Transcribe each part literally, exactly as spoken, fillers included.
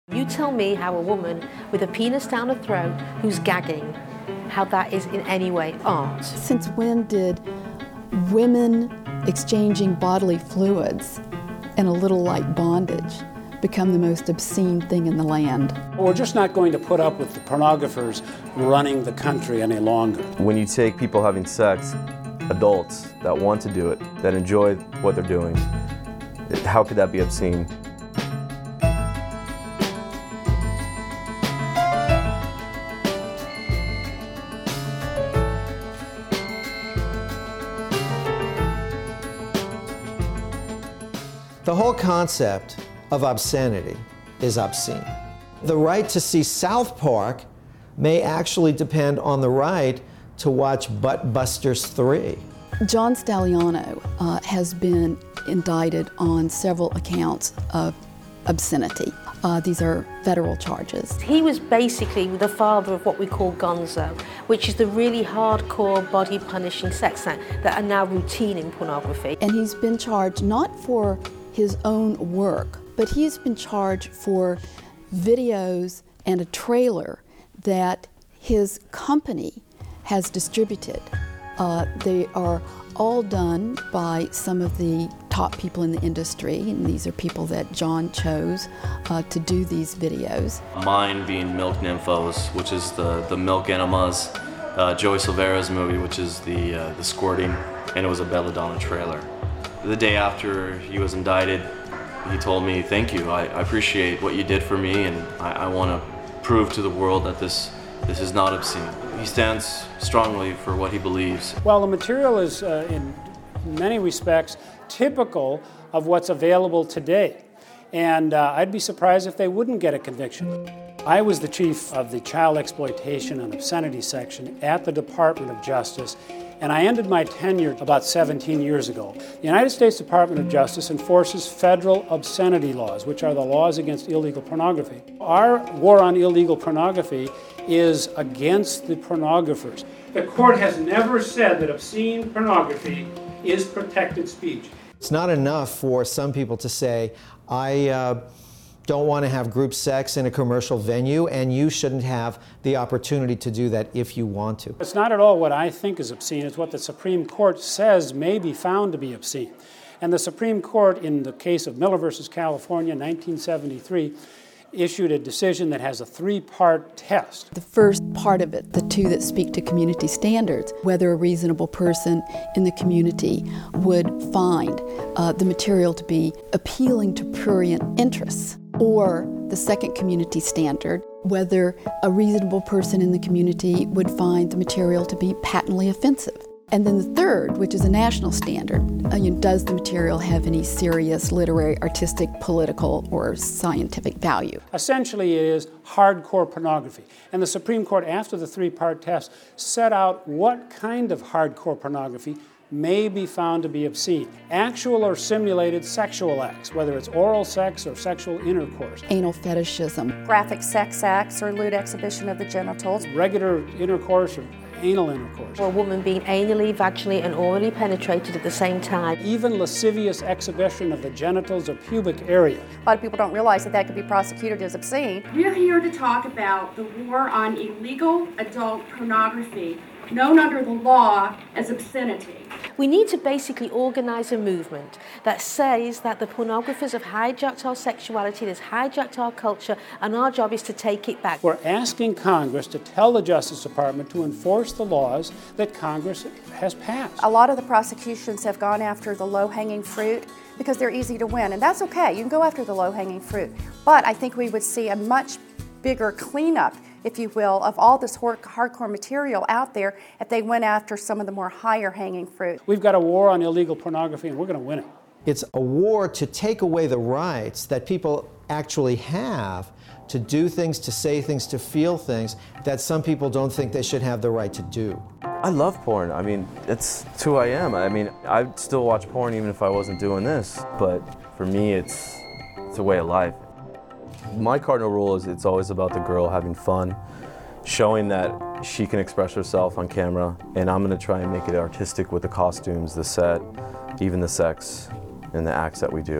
You tell me how a woman with a penis down her throat who's gagging, how that is in any way art. Since when did women exchanging bodily fluids and a little like bondage become the most obscene thing in the land? We're just not going to put up with the pornographers running the country any longer. When you take people having sex, adults that want to do it, that enjoy what they're doing, how could that be obscene? The whole concept of obscenity is obscene. The right to see South Park may actually depend on the right to watch Butt Busters three. John Stagliano uh, has been indicted on several accounts of obscenity. Uh, these are federal charges. He was basically the father of what we call gonzo, which is the really hardcore body-punishing sex acts that are now routine in pornography. And he's been charged not for his own work, but he's been charged for videos and a trailer that his company has distributed. Uh, they are all done by some of the top people in the industry, and these are people that John chose uh, to do these videos. Mine being Milk Nymphos, which is the, the milk enemas, uh, Joey Silvera's movie, which is the, uh, the squirting, and it was a Belladonna trailer. The day after he was indicted, he told me, thank you, I, I appreciate what you did for me, and I, I want to prove to the world that this, this is not obscene. He stands strongly for what he believes. Well, the material is, uh, in many respects, typical of what's available today. And uh, I'd be surprised if they wouldn't get a conviction. I was the chief of the Child Exploitation and Obscenity section at the Department of Justice, and I ended my tenure about seventeen years ago. The United States Department of Justice enforces federal obscenity laws, which are the laws against illegal pornography. Our war on illegal pornography is against the pornographers. The court has never said that obscene pornography is protected speech. It's not enough for some people to say, I uh, don't want to have group sex in a commercial venue, and you shouldn't have the opportunity to do that if you want to. It's not at all what I think is obscene. It's what the Supreme Court says may be found to be obscene. And the Supreme Court, in the case of Miller versus California, nineteen seventy-three, issued a decision that has a three-part test. The first part of it, the two that speak to community standards, whether a reasonable person in the community would find uh, the material to be appealing to prurient interests. Or the second community standard, whether a reasonable person in the community would find the material to be patently offensive. And then the third, which is a national standard, uh, you know, does the material have any serious literary, artistic, political, or scientific value? Essentially, it is hardcore pornography. And the Supreme Court, after the three-part test, set out what kind of hardcore pornography may be found to be obscene. Actual or simulated sexual acts, whether it's oral sex or sexual intercourse. Anal fetishism. Graphic sex acts or lewd exhibition of the genitals. Regular intercourse or anal intercourse. Or a woman being anally, vaginally, and orally penetrated at the same time. Even lascivious exhibition of the genitals or pubic area. A lot of people don't realize that that could be prosecuted as obscene. We're here to talk about the war on illegal adult pornography, known under the law as obscenity. We need to basically organize a movement that says that the pornographers have hijacked our sexuality, they've hijacked our culture, and our job is to take it back. We're asking Congress to tell the Justice Department to enforce the laws that Congress has passed. A lot of the prosecutions have gone after the low-hanging fruit because they're easy to win, and that's okay. You can go after the low-hanging fruit. But I think we would see a much bigger cleanup, if you will, of all this hardcore material out there if they went after some of the more higher hanging fruit. We've got a war on illegal pornography, and we're going to win it. It's a war to take away the rights that people actually have to do things, to say things, to feel things that some people don't think they should have the right to do. I love porn. I mean, it's, it's who I am. I mean, I'd still watch porn even if I wasn't doing this, but for me, it's, it's a way of life. My cardinal rule is it's always about the girl having fun, showing that she can express herself on camera, and I'm going to try and make it artistic with the costumes, the set, even the sex, and the acts that we do.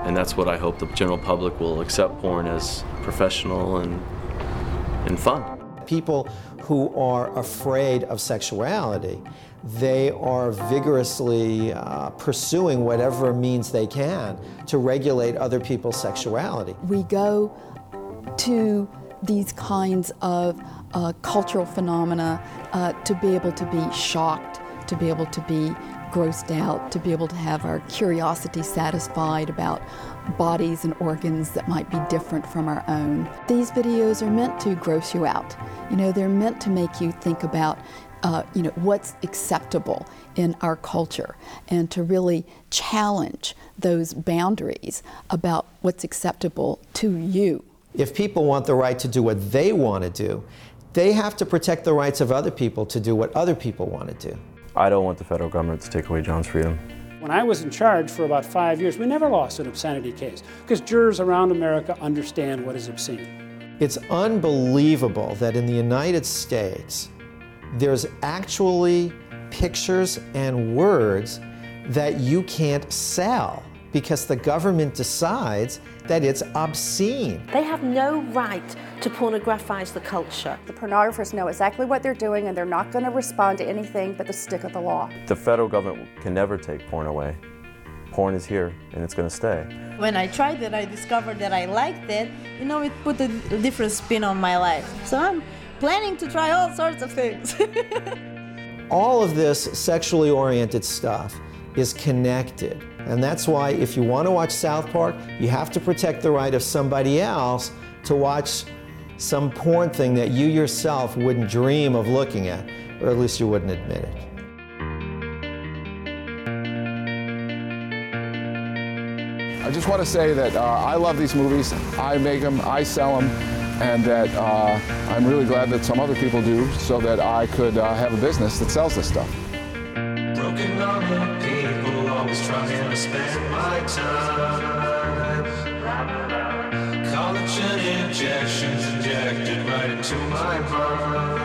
and that's what I hope the general public will accept porn as professional and, and fun. People who are afraid of sexuality, they are vigorously uh, pursuing whatever means they can to regulate other people's sexuality. We go to these kinds of uh, cultural phenomena uh, to be able to be shocked, to be able to be grossed out, to be able to have our curiosity satisfied about bodies and organs that might be different from our own. These videos are meant to gross you out. You know, they're meant to make you think about uh, you know, what's acceptable in our culture and to really challenge those boundaries about what's acceptable to you. If people want the right to do what they want to do, they have to protect the rights of other people to do what other people want to do. I don't want the federal government to take away John's freedom. When I was in charge for about five years, we never lost an obscenity case because jurors around America understand what is obscene. It's unbelievable that in the United States, there's actually pictures and words that you can't sell because the government decides that it's obscene. They have no right to pornographize the culture. The pornographers know exactly what they're doing, and they're not going to respond to anything but the stick of the law. The federal government can never take porn away. Porn is here, and it's going to stay. When I tried it, I discovered that I liked it. You know, it put a different spin on my life. So I'm planning to try all sorts of things. All of this sexually oriented stuff is connected. And that's why if you want to watch South Park, you have to protect the right of somebody else to watch some porn thing that you yourself wouldn't dream of looking at, or at least you wouldn't admit it. I just want to say that uh, I love these movies. I make them, I sell them, and that uh, I'm really glad that some other people do so that I could uh, have a business that sells this stuff. Broken on the people, always trying to spend my time. Collagen injections injected right into my mind.